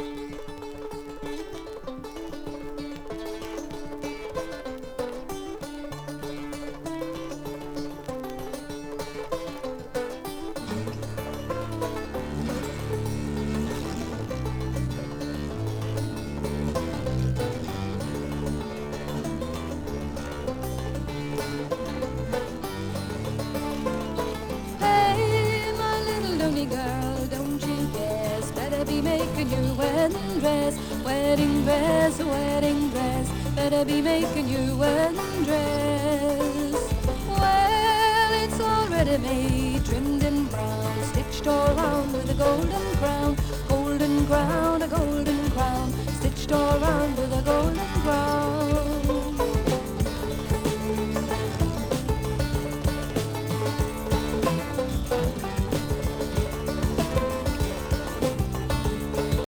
Hey, my little lonely girl, don't you guess? Better be making your wedding dress, wedding dress, wedding dress. Better be making your wedding dress. Well, it's already made, trimmed in brown, stitched all around with a gold